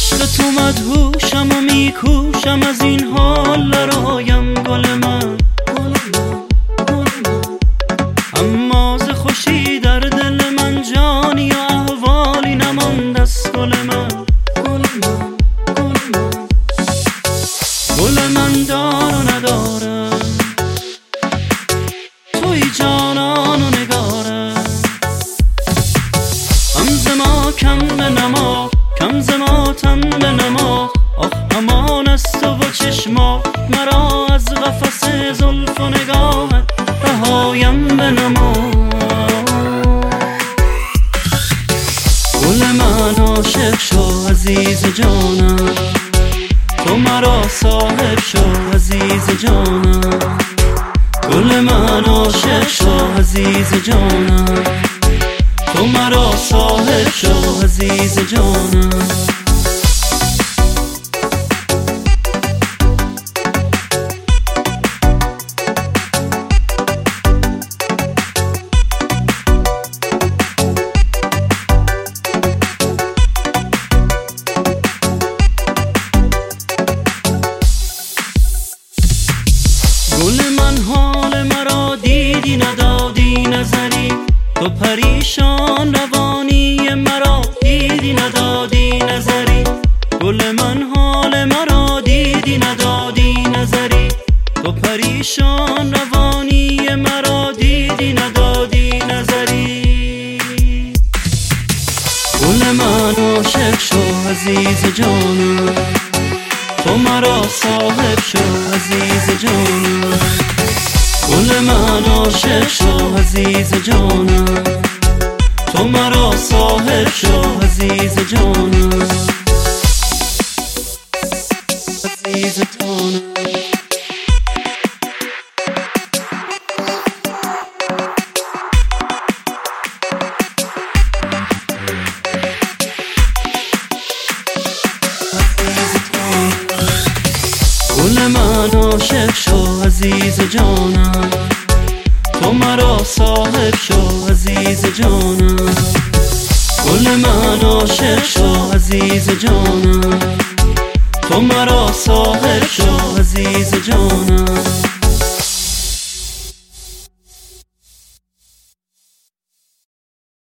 عشق تو مدهوشم و میکوشم از این حال برایم گل من، اما ز خوشی در دل من جانی و احوالی نمانده است گل من. گل من دار و ندارم، توی جانان و نگارم، هم ز ما کم بنما، کم ز ما تن بنما. آه امان است و چشما مرا از قفس زلف و نگاهت رهایم بنما. گل من عاشق شو عزیز جانم، تو مرا صاحب شو عزیز جانم. گل من عاشق شو عزیز جانم، تو مرا صاحب شو عزیز جانم. گل من حال مرا دیدی ندادی نظری، تو پریشان روانی مرا دیدی ندادی نظری. گل من حال مرا دیدی ندادی نظری، تو پریشان روانی مرا دیدی ندادی نظری. گل من عاشق شو عزیز جانم، تو مرا صاحب شو عزیز جانم. گل من عاشق شو عزیز جانم، تو مرا صاحب شو عزیز جانم. عزیز جانم. گل من عاشق شو عزیز جانم، تو مرا صاحب شو عزیز جانم. گل من عاشق شو عزیز جانم، تو مرا صاحب شو عزیز جانم.